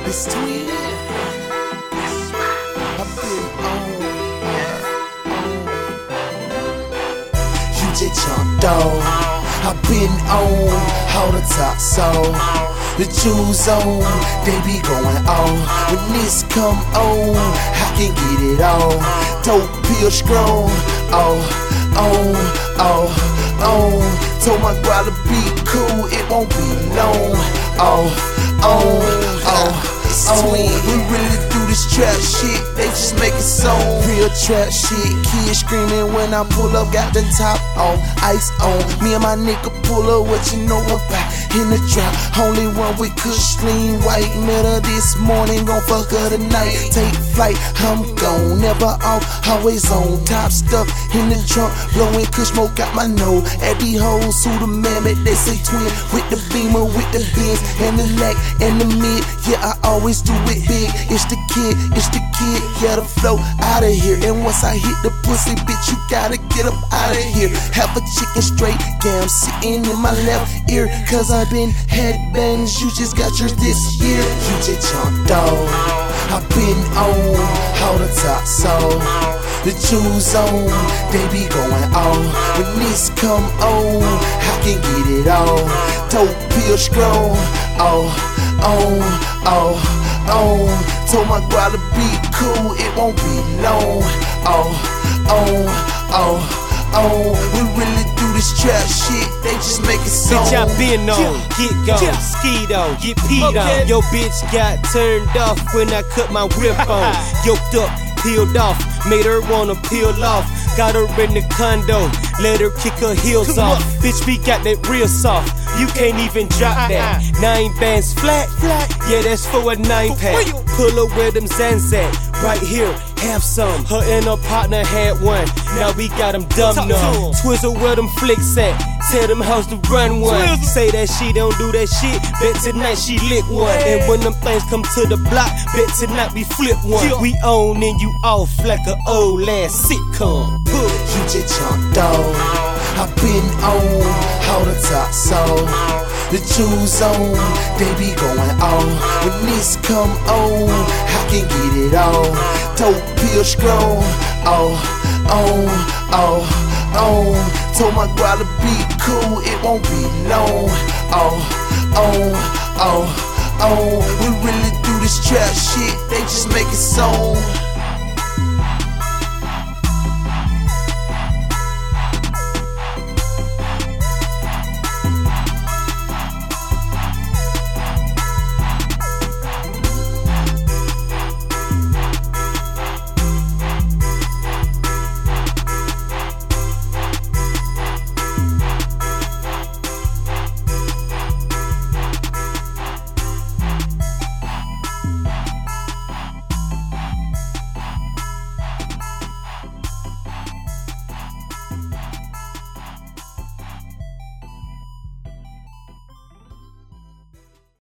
It's twin. I've been You just jumped on. I've been on all the top song. The jewels on, they be going on. When this come on, I can get it on. Dope pill strong, told my girl to be cool, it won't be long. We really do this trap shit, they just make it song. Real trap shit, kids screaming when I pull up, got the top on, ice on. Me and my nigga pull up, what you know about in the drop. Only one with kush, lean white, met her this morning, gon' fuck her tonight. Take flight, I'm gone, never off, always on. Top stuff in the trunk, blowing kush smoke out my nose. At these hoes who the mammoth, they say twin. With the beamer, with the Benz, and the lack, and the mid. Yeah, I always do it big. It's the kid, yeah, the flow out of here. And once I hit the pussy, bitch, you gotta get up out of here. Half a chicken straight, yeah, I'm sitting in my left ear. Cause I've been headbands, you just got yours this year. You just jumped on, I've been on all the top song. The jewels on, they be going on. When this come on, I can get it on. Dope pill strong, told my girl to be cool, it won't be long. We really do this trap shit, they just make it song. Bitch, I been on, get gone, skied on, get peed on. Yo, bitch got turned off when I cut my whip on. Yoked up, peeled off, made her wanna peel off. Got her in the condo, let her kick her heels off. Bitch, we got that real soft, you can't even drop that. 9 bands flat, yeah, that's for a 9-pack. Pull her where them Zans at, right here, have some. Her and her partner had one, now we got them dumb numb. Twizzle where them flicks at, tell them hoes to run one. Say that she don't do that shit, bet tonight she lick one. And when them things come to the block, bet tonight we flip one. We on and you off like an old ass sitcom. You just jumped on, I've been on all the top song. The jewels on, they be going on. When this come on, I can get it on. Dope pill strong, told my girl to be cool, it won't be long. We really do this trap shit, they just make it song.